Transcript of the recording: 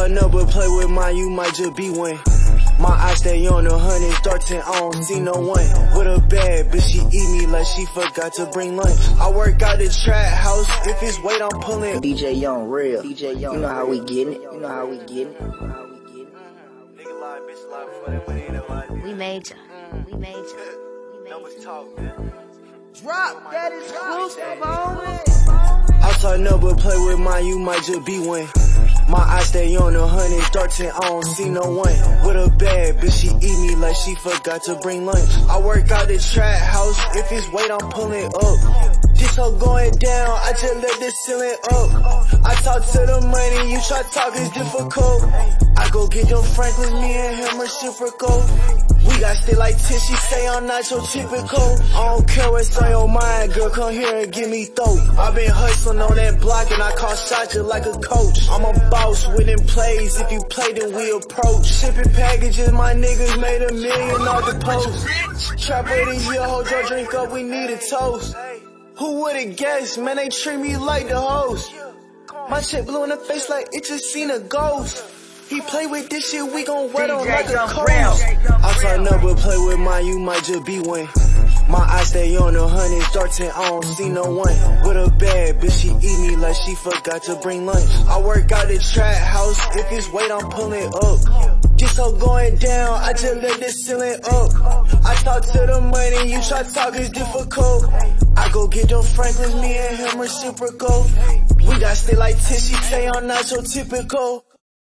her number, play with mine, you might just be one. My eyes stay on the hundreds, darting, I don't see no one. With a bad bitch, she eat me like she forgot to bring lunch. I work out the trap house, if it's weight, I'm pulling. DJ Young, real. DJ Young, you know how we getting it. You know how we getting it. We major. We major. Drop that exclusive on it. I talk number, play with mine, you might just be one. My eyes stay on the hundreds, darting, I don't see no one. With a bad bitch, she eat me like she forgot to bring lunch. I work out the trap house, if it's weight, I'm pulling up. This hoe going down, I just let this ceiling up. I talk to the money, you try talk, it's difficult. I go get them Franklins, me and him reciprocal. We got still like 10, she say I'm not your typical. I don't care what's on your mind, girl, come here and give me throat. I been hustling on that block and I call shots just like a coach. I'm a boss winning plays, if you play then we approach. Shipping packages, my niggas made $1 million off the post. Trap of the year, hold your drink up, we need a toast. Who would've guessed, man, they treat me like the host. My shit blue in the face like it just seen a ghost. He play with this shit, we gon' wet on like a coast. I talk number, play with mine, you might just be one. My eyes stay on the hundreds, darting, I don't see no one. With a bad bitch, she eat me like she forgot to bring lunch. I work out the trap house, if it's weight, I'm pulling up. This hoe going down, I just let this ceiling up. I talk to the money, you try talk, it's difficult. I go get them Franklins, me and him reciprocal. We got still like 10, she say I'm not so typical.